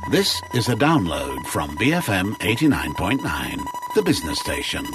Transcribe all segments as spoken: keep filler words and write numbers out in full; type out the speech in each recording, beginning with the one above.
This is a download from B F M eighty-nine point nine, the business station.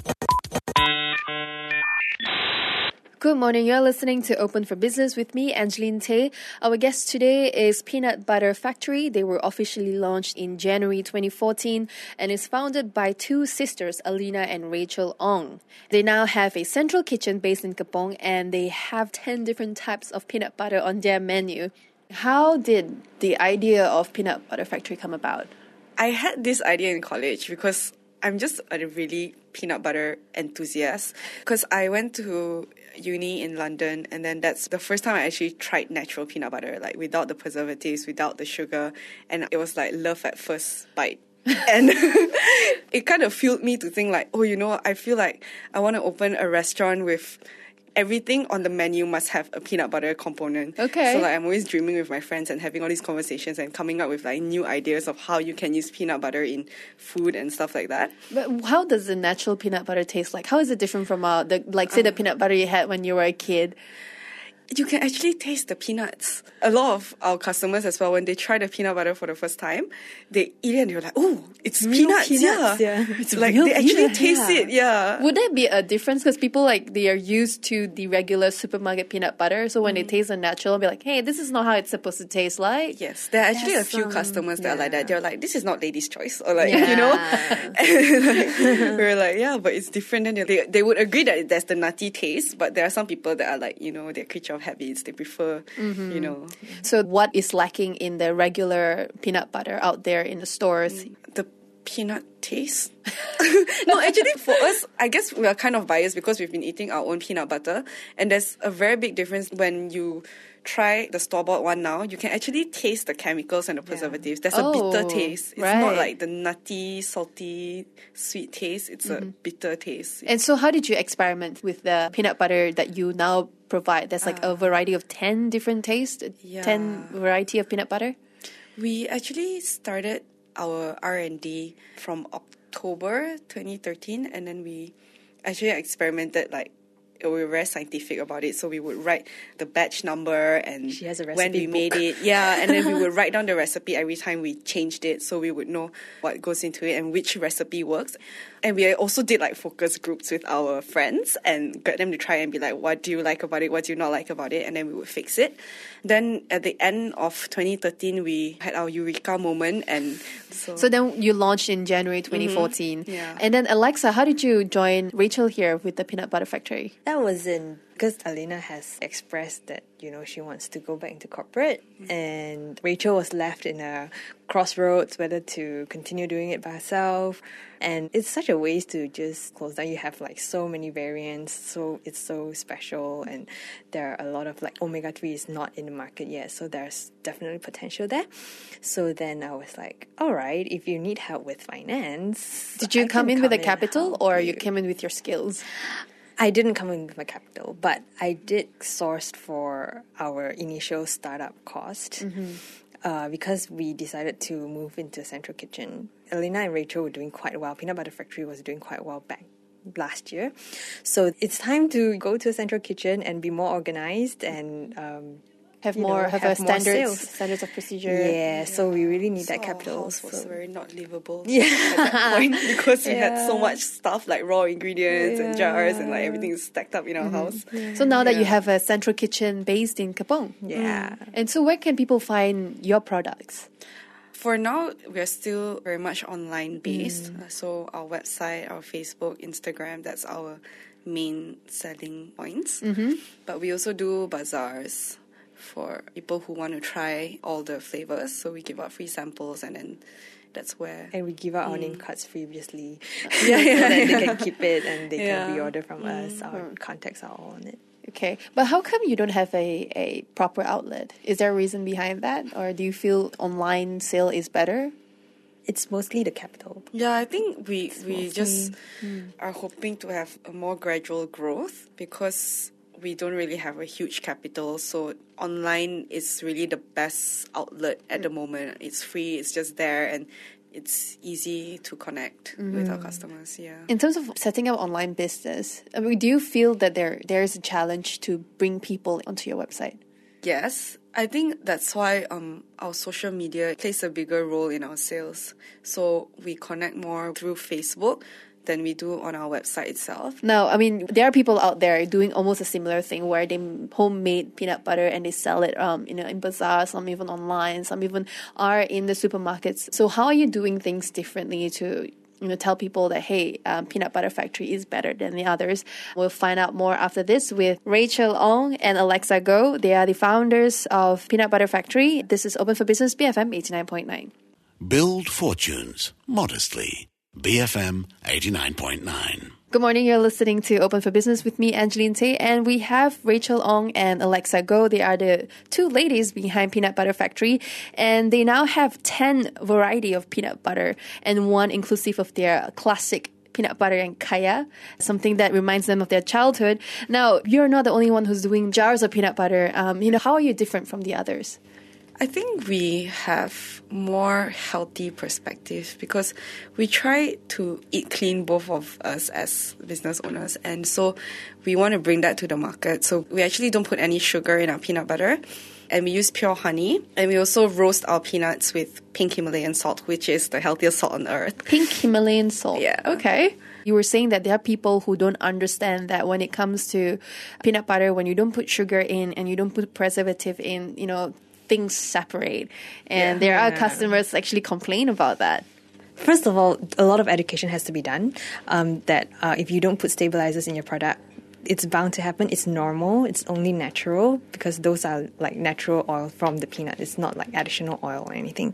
Good morning, you're listening to Open for Business with me, Angeline Tay. Our guest today is Peanut Butter Factory. They were officially launched in January twenty fourteen and is founded by two sisters, Alina and Rachel Ong. They now have a central kitchen based in Kapong and they have ten different types of peanut butter on their menu. How did the idea of Peanut Butter Factory come about? I had this idea in college because I'm just a really peanut butter enthusiast, because I went to uni in London and then that's the first time I actually tried natural peanut butter, like without the preservatives, without the sugar, and it was like love at first bite. And it kind of fueled me to think like, oh, you know, I feel like I want to open a restaurant with everything on the menu must have a peanut butter component. Okay. So like I'm always dreaming with my friends and having all these conversations and coming up with like new ideas of how you can use peanut butter in food and stuff like that. But how does the natural peanut butter taste like? How is it different from uh, the like say um, the peanut butter you had when you were a kid? You can actually taste the peanuts. A lot of our customers as well, when they try the peanut butter for the first time, they eat it and they're like, oh, it's real peanuts. peanuts. Yeah. yeah. It's like they actually peanut, taste yeah. it. Yeah. Would there be a difference? Because people like, they are used to the regular supermarket peanut butter. So when mm. they taste the natural, they'll be like, hey, this is not how it's supposed to taste like. Yes. There are actually There's a few some, customers that yeah. are like that. They're like, this is not Lady's Choice. Or like, yeah. you know. And like, we're like, yeah, but it's different. And they, they would agree that there's the nutty taste. But there are some people that are like, you know, they're creature of habits. They prefer Mm-hmm. you know. So what is lacking in the regular peanut butter out there in the stores? The peanut taste. No, actually for us, I guess we are kind of biased because we've been eating our own peanut butter, and there's a very big difference when you try the store-bought one now. You can actually taste the chemicals and the preservatives. There's oh, a bitter taste. It's right. not like the nutty, salty, sweet taste. It's mm-hmm. a bitter taste. And so how did you experiment with the peanut butter that you now provide? There's like uh, a variety of ten different tastes, yeah. ten variety of peanut butter? We actually started our R and D from October twenty thirteen, and then we actually experimented like, we were very scientific about it, so we would write the batch number and she has a when we book. made it. Yeah, and then we would write down the recipe every time we changed it, so we would know what goes into it and which recipe works. And we also did like focus groups with our friends and got them to try and be like, what do you like about it? What do you not like about it? And then we would fix it. Then at the end of twenty thirteen, we had our Eureka moment. And so, so then you launched in January twenty fourteen. Mm-hmm. Yeah. And then Alexa, how did you join Rachel here with the Peanut Butter Factory? That was in because Alina has expressed that, you know, she wants to go back into corporate, mm-hmm. and Rachel was left in a crossroads whether to continue doing it by herself. And it's such a waste to just close down. You have like so many variants, so it's so special, and there are a lot of like omega three is not in the market yet, so there's definitely potential there. So then I was like, all right, if you need help with finance, did you I come in come with a in capital or you you. came in with your skills? I didn't come in with my capital, but I did source for our initial startup cost. Mm-hmm. Uh, because we decided to move into a central kitchen. Alina and Rachel were doing quite well. Peanut Butter Factory was doing quite well back last year. So it's time to go to a central kitchen and be more organized and um, have you more know, have, have a more standards sales. standards of procedure. Yeah, yeah. so we really need so that capital. Our house was so. very not livable Yeah. at that point because we yeah. had so much stuff like raw ingredients yeah. and jars and like everything is stacked up in our mm-hmm. house. Yeah. So now that yeah. you have a central kitchen based in Kapong. Yeah. Mm. And so where can people find your products? For now, we're still very much online based. Mm. So our website, our Facebook, Instagram, that's our main selling points. Mm-hmm. But we also do bazaars for people who want to try all the flavors. So we give out free samples, and then that's where... And we give out mm. our name cards previously. Yeah, yeah, so that yeah. they can keep it and they yeah. can reorder from mm. us. Our contacts are all on it. Okay, but how come you don't have a, a proper outlet? Is there a reason behind that? Or do you feel online sale is better? It's mostly the capital. Yeah, I think we, It's we mostly, just mm. are hoping to have a more gradual growth because we don't really have a huge capital. So online is really the best outlet at mm. the moment. It's free, it's just there, and it's easy to connect mm. with our customers. Yeah. In terms of setting up online business, I mean, do you feel that there there is a challenge to bring people onto your website? yes. I think that's why um our social media plays a bigger role in our sales. So we connect more through Facebook than we do on our website itself. Now, I mean, there are people out there doing almost a similar thing where they homemade peanut butter and they sell it, um, you know, in bazaars, some even online, some even are in the supermarkets. So how are you doing things differently to, you know, tell people that, hey, um, Peanut Butter Factory is better than the others? We'll find out more after this with Rachel Ong and Alexa Go. They are the founders of Peanut Butter Factory. This is Open for Business, B F M eighty-nine point nine. Build fortunes modestly. B F M eighty-nine point nine. Good morning. You're listening to Open for Business with me, Angeline Tay, and we have Rachel Ong and Alexa Go. They are the two ladies behind Peanut Butter Factory, and they now have ten variety of peanut butter and one inclusive of their classic peanut butter and kaya, something that reminds them of their childhood. Now, you're not the only one who's doing jars of peanut butter. Um, you know, how are you different from the others? I think we have more healthy perspective because we try to eat clean, both of us as business owners. And so we want to bring that to the market. So we actually don't put any sugar in our peanut butter. And we use pure honey. And we also roast our peanuts with pink Himalayan salt, which is the healthiest salt on earth. Pink Himalayan salt. Yeah. Okay. You were saying that there are people who don't understand that when it comes to peanut butter, when you don't put sugar in and you don't put preservative in, you know, things separate. And Yeah. there are customers actually complain about that. First of all, a lot of education has to be done. Um, that uh, if you don't put stabilizers in your product, it's bound to happen. It's normal. It's only natural because those are like natural oil from the peanut. It's not like additional oil or anything.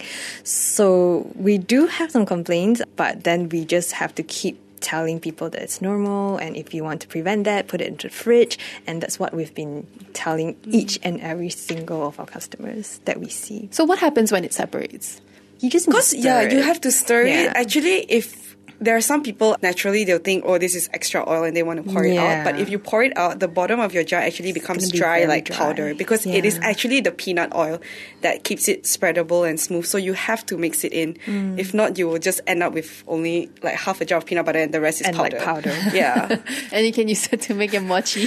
So we do have some complaints, but then we just have to keep telling people that it's normal, and if you want to prevent that, put it into the fridge. And that's what we've been telling each and every single of our customers that we see. So what happens when it separates? You just Because, stir yeah, you it. have to stir Yeah. it. Actually, if there are some people, naturally, they'll think, oh, this is extra oil and they want to pour it Yeah. out. But if you pour it out, the bottom of your jar actually becomes gonna be dry very like dry. powder because it is Yeah. actually the peanut oil that keeps it spreadable and smooth. So you have to mix it in. Mm. If not, you will just end up with only like half a jar of peanut butter and the rest is And, like, powder. powder. Yeah. And you can use it to make a mochi.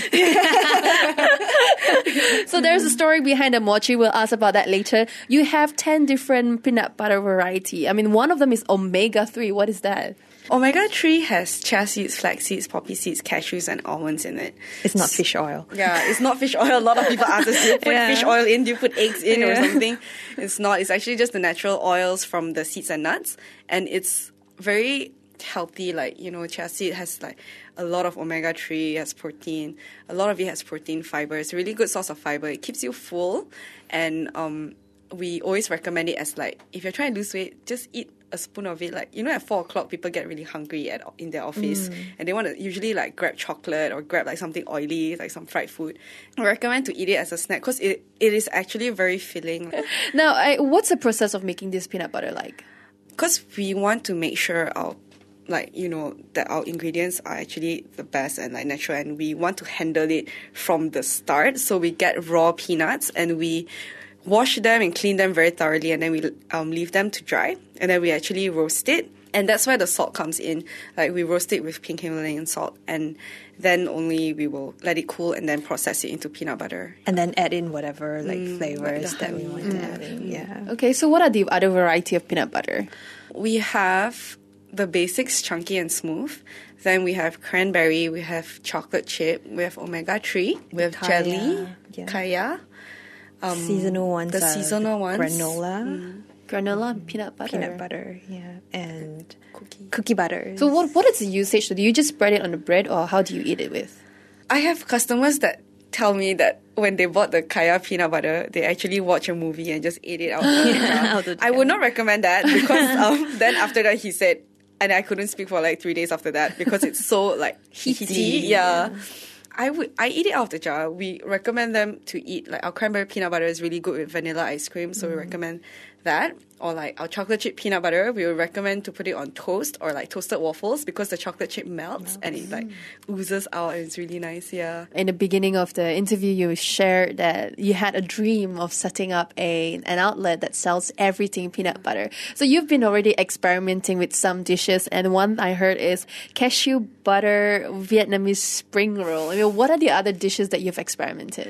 So there's a story behind the mochi. We'll ask about that later. You have ten different peanut butter variety. I mean, one of them is omega three. What is that? Omega three has chia seeds, flax seeds, poppy seeds, cashews, and almonds in it. It's not fish oil. Yeah, it's not fish oil. A lot of people ask us, do you put Yeah. fish oil in? Do you put eggs in or Yeah. something? It's not. It's actually just the natural oils from the seeds and nuts. And it's very healthy. Like, you know, chia seed has like a lot of omega three, has protein. A lot of it has protein fiber. It's a really good source of fiber. It keeps you full. And um, we always recommend it as like, if you're trying to lose weight, just eat a spoon of it. Like, you know, at four o'clock, people get really hungry at in their office, Mm. and they want to usually like grab chocolate or grab like something oily, like some fried food. I recommend to eat it as a snack because it, it is actually very filling. Now, I, what's the process of making this peanut butter like? Because we want to make sure our, like, you know, that our ingredients are actually the best and like natural, and we want to handle it from the start. So we get raw peanuts and we wash them and clean them very thoroughly, and then we um, leave them to dry, and then we actually roast it. And that's where the salt comes in. Like, we roast it with pink Himalayan salt, and then only we will let it cool and then process it into peanut butter. And then add in whatever like Mm, flavors like the that we honey. want to add in. Yeah. Okay, so what are the other variety of peanut butter? We have the basics, chunky and smooth. Then we have cranberry, we have chocolate chip, we have omega three, we have Kaya, jelly, yeah. kaya. Um, seasonal ones the are seasonal ones. granola, Granola and peanut butter. peanut butter, yeah, and Cookie. cookie butter. So what what is the usage? So do you just spread it on the bread, or how do you eat it with? I have customers that tell me that when they bought the kaya peanut butter, they actually watch a movie and just ate it out. of the jar. Out of the I jar. would not recommend that because um, then after that he said, and I couldn't speak for like three days after that because it's so like heaty. Yeah. I would I eat it out of the jar. We recommend them to eat like our cranberry peanut butter is really good with vanilla ice cream, so we recommend that. Or like our chocolate chip peanut butter, we would recommend to put it on toast or like toasted waffles because the chocolate chip melts and it like oozes out and it's really nice. Yeah. In the beginning of the interview, you shared that you had a dream of setting up a an outlet that sells everything peanut butter. So you've been already experimenting with some dishes, and one I heard is cashew butter Vietnamese spring roll. I mean, what are the other dishes that you've experimented?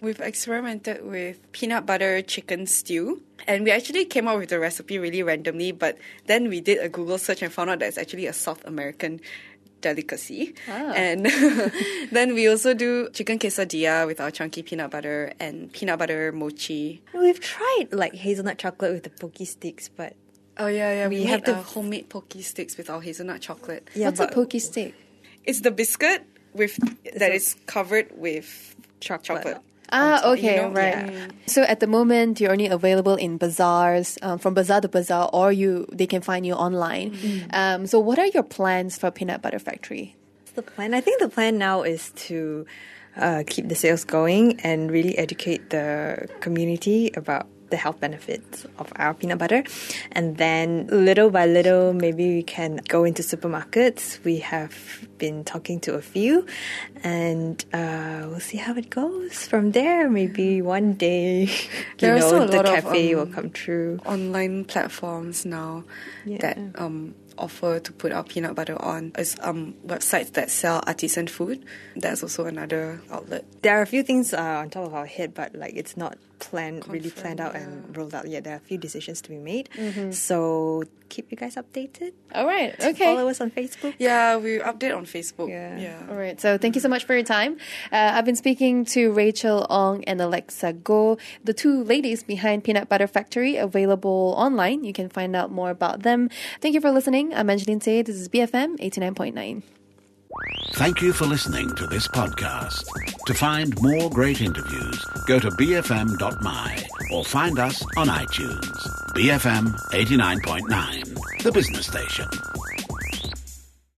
We've experimented with peanut butter chicken stew. And we actually came up with the recipe really randomly, but then we did a Google search and found out that it's actually a South American delicacy. Ah. And then we also do chicken quesadilla with our chunky peanut butter and peanut butter mochi. We've tried like hazelnut chocolate with the pocky sticks, but Oh yeah, yeah. We, We we have have to- our homemade pocky sticks with our hazelnut chocolate. yeah, What's a but pokey stick? It's the biscuit with that a- is covered with chocolate. chocolate. Ah, top, okay, you know? right. Yeah. So at the moment, you're only available in bazaars, um, from bazaar to bazaar, or you they can find you online. Um, so what are your plans for Peanut Butter Factory? The plan. I think the plan now is to uh, keep the sales going and really educate the community about the health benefits of our peanut butter. And then little by little, maybe we can go into supermarkets. We have been talking to a few, and uh, we'll see how it goes from there. Maybe one day, you There are know, also a the lot of, cafe um, will come true. Online platforms now Yeah. that um, offer to put our peanut butter on. Is um, websites that sell artisan food. That's also another outlet. There are a few things uh, on top of our head, but like it's not planned, really Confirmed, planned out yeah. and rolled out yet. There are a few decisions to be made. So keep you guys updated. All right, okay. Follow us on Facebook. Yeah, we update on Facebook. Yeah. yeah. All right, so thank you so much for your time. Uh, I've been speaking to Rachel Ong and Alexa Go, the two ladies behind Peanut Butter Factory, available online. You can find out more about them. Thank you for listening. I'm Angeline Tay. This is B F M eighty-nine point nine. Thank you for listening to this podcast. To find more great interviews, go to b f m dot m y or find us on iTunes. B F M eighty-nine point nine, the business station.